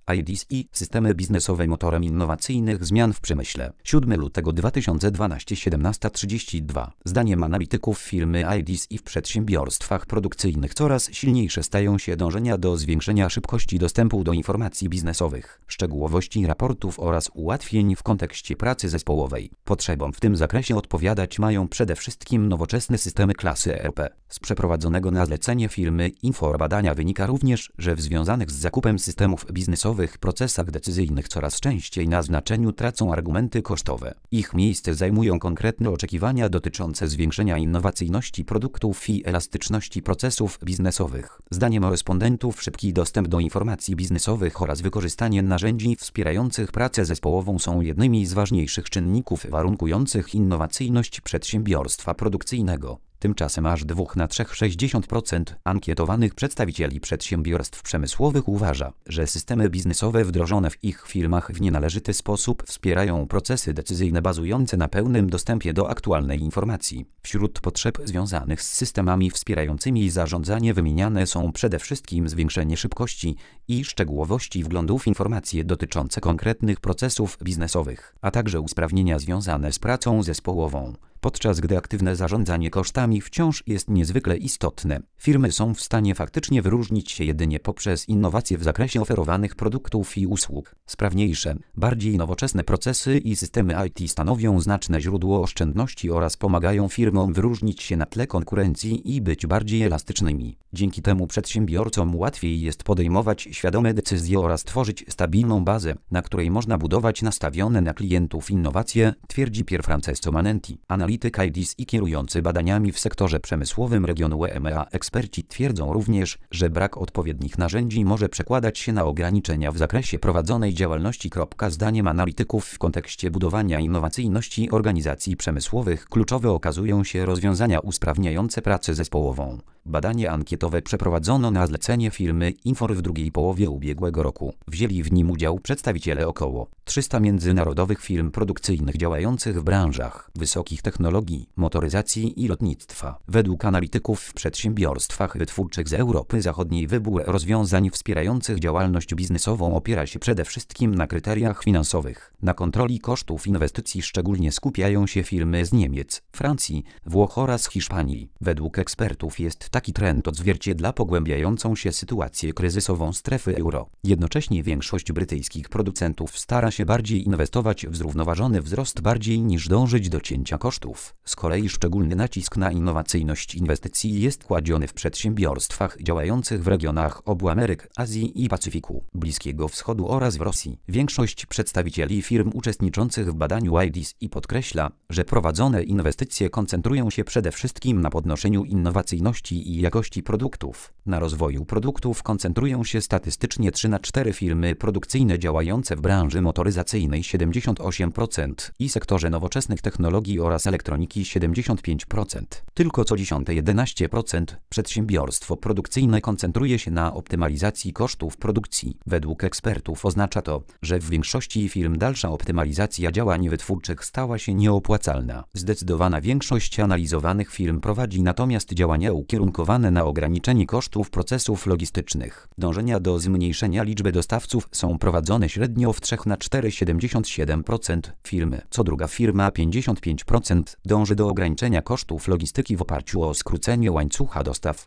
IDC systemy biznesowe motorem innowacyjnych zmian w przemyśle. 7 lutego 2012 17:32. Zdaniem analityków firmy IDC w przedsiębiorstwach produkcyjnych coraz silniejsze stają się dążenia do zwiększenia szybkości dostępu do informacji biznesowych, szczegółowości raportów oraz ułatwień w kontekście pracy zespołowej. Potrzebom w tym zakresie odpowiadać mają przede wszystkim nowoczesne systemy klasy ERP. Z przeprowadzonego na zlecenie firmy Infobadania wynika również, że w związanych z zakupem systemów biznesowych procesach decyzyjnych coraz częściej na znaczeniu tracą argumenty kosztowe. Ich miejsce zajmują konkretne oczekiwania dotyczące zwiększenia innowacyjności produktów i elastyczności procesów biznesowych. Zdaniem respondentów szybki dostęp do informacji biznesowych oraz wykorzystanie narzędzi wspierających pracę zespołową są jednymi z ważniejszych czynników warunkujących innowacyjność przedsiębiorstwa produkcyjnego. Tymczasem aż 2 na 3 60% ankietowanych przedstawicieli przedsiębiorstw przemysłowych uważa, że systemy biznesowe wdrożone w ich firmach w nienależyty sposób wspierają procesy decyzyjne bazujące na pełnym dostępie do aktualnej informacji. Wśród potrzeb związanych z systemami wspierającymi zarządzanie wymieniane są przede wszystkim zwiększenie szybkości i szczegółowości wglądu w informacje dotyczące konkretnych procesów biznesowych, a także usprawnienia związane z pracą zespołową. Podczas gdy aktywne zarządzanie kosztami wciąż jest niezwykle istotne, firmy są w stanie faktycznie wyróżnić się jedynie poprzez innowacje w zakresie oferowanych produktów i usług. Sprawniejsze, bardziej nowoczesne procesy i systemy IT stanowią znaczne źródło oszczędności oraz pomagają firmom wyróżnić się na tle konkurencji i być bardziej elastycznymi. Dzięki temu przedsiębiorcom łatwiej jest podejmować świadome decyzje oraz tworzyć stabilną bazę, na której można budować nastawione na klientów innowacje, twierdzi Pier Francesco Manenti, analityk IDC i kierujący badaniami w sektorze przemysłowym regionu EMEA. Eksperci twierdzą również, że brak odpowiednich narzędzi może przekładać się na ograniczenia w zakresie prowadzonej działalności. Zdaniem analityków w kontekście budowania innowacyjności organizacji przemysłowych kluczowe okazują się rozwiązania usprawniające pracę zespołową. Badanie ankietowe przeprowadzono na zlecenie firmy Infor w drugiej połowie ubiegłego roku. Wzięli w nim udział przedstawiciele około 300 międzynarodowych firm produkcyjnych działających w branżach wysokich technologii, motoryzacji i lotnictwa. Według analityków w przedsiębiorstwach wytwórczych z Europy Zachodniej wybór rozwiązań wspierających działalność biznesową opiera się przede wszystkim na kryteriach finansowych. Na kontroli kosztów inwestycji szczególnie skupiają się firmy z Niemiec, Francji, Włoch oraz Hiszpanii. Według ekspertów jest taki trend odzwierciedla pogłębiającą się sytuację kryzysową strefy euro. Jednocześnie większość brytyjskich producentów stara się bardziej inwestować w zrównoważony wzrost bardziej niż dążyć do cięcia kosztów. Z kolei szczególny nacisk na innowacyjność inwestycji jest kładziony w przedsiębiorstwach działających w regionach obu Ameryk, Azji i Pacyfiku, Bliskiego Wschodu oraz w Rosji. Większość przedstawicieli firm uczestniczących w badaniu IDC podkreśla, że prowadzone inwestycje koncentrują się przede wszystkim na podnoszeniu innowacyjności i jakości produktów. Na rozwoju produktów koncentrują się statystycznie 3 na 4 firmy produkcyjne działające w branży motoryzacyjnej 78% i sektorze nowoczesnych technologii oraz elektroniki 75%. Tylko co 10–11% przedsiębiorstwo produkcyjne koncentruje się na optymalizacji kosztów produkcji. Według ekspertów oznacza to, że w większości firm dalsza optymalizacja działań wytwórczych stała się nieopłacalna. Zdecydowana większość analizowanych firm prowadzi natomiast działania ukierunkowane na ograniczenie kosztów procesów logistycznych. Dążenia do zmniejszenia liczby dostawców są prowadzone średnio w 3 na 4 77% firmy. Co druga firma 55% dąży do ograniczenia kosztów logistyki w oparciu o skrócenie łańcucha dostaw.